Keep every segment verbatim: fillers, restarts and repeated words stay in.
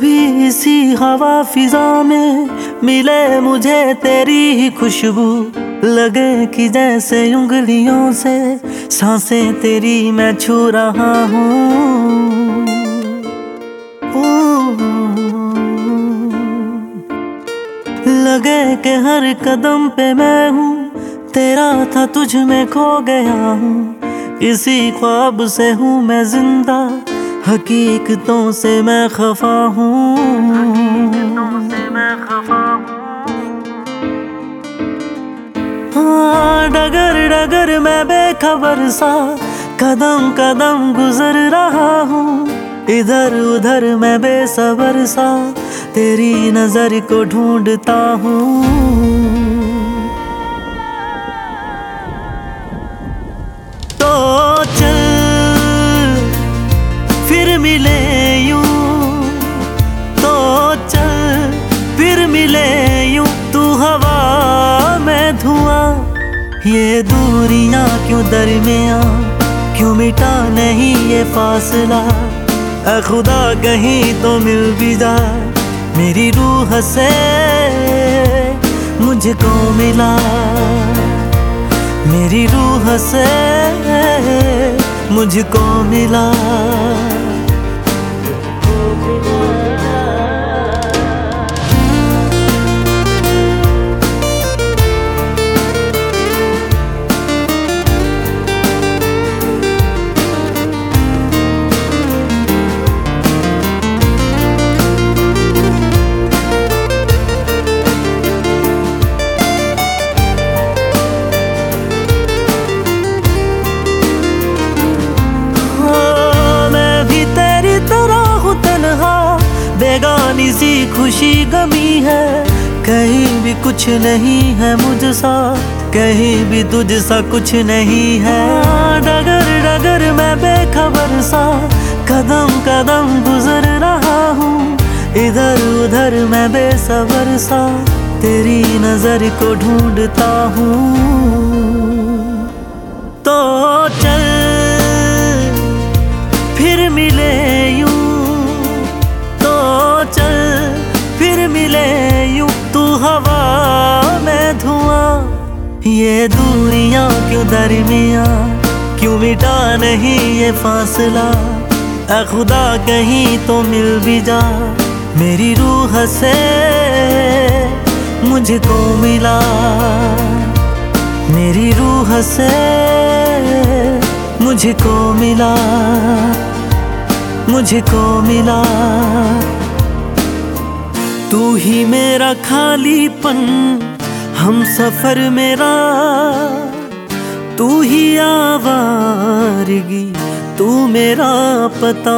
कभी इसी हवा फिजा में मिले मुझे तेरी ही खुशबू, लगे कि jैसे उंगलियों से सांसें तेरी मैं छू रहा हूँ। लगे कि हर कदम पे मैं हूँ, तेरा था तुझ में खो गया हूँ। इसी ख्वाब से हूँ मैं जिंदा, हकीकतों से मैं खफा हूँ। हाँ, डगर डगर मैं बेखबर सा कदम कदम गुजर रहा हूँ। इधर उधर मैं बेसबर सा तेरी नजर को ढूंढता हूँ। तो चल फिर मिले यूं, तो चल फिर मिले यूं, तू हवा मैं धुआं। ये दूरियां क्यों दरमियां, क्यों मिटा नहीं ये फासला। ऐ खुदा कहीं तो मिल भी जा, मेरी रूह से मुझको मिला। मेरी रूह से मुझको मिला। बेगानी सी खुशी गमी है, कहीं भी कुछ नहीं है मुझसा, कहीं भी तुझ सा कुछ नहीं है। डगर डगर मैं बेखबर सा कदम कदम गुजर रहा हूँ। इधर उधर मैं बेसबर सा तेरी नजर को ढूंढता हूँ। तो चल फिर मिले यूं, चल फिर मिले यूं, तू हवा मैं धुआं। ये दूरियां क्यों दरमियां, क्यों मिटा नहीं ये फासला। ऐ खुदा कहीं तो मिल भी जा, मेरी रूह से मुझको मिला। मेरी रूह से मुझको मिला, मुझको मिला। तू ही मेरा खालीपन, हम सफर मेरा, तू ही आवारगी, तू मेरा पता।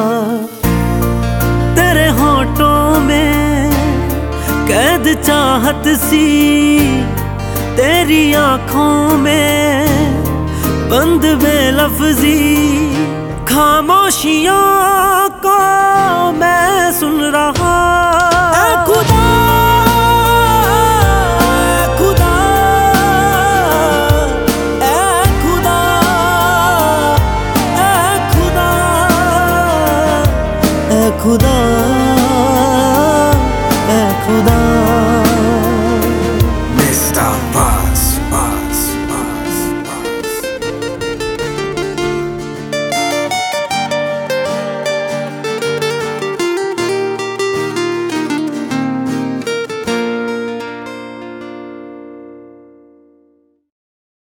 तेरे होठों में कैद चाहत सी, तेरी आँखों में बंद बेलफ्जी। खामोशियों को मैं सुन रहा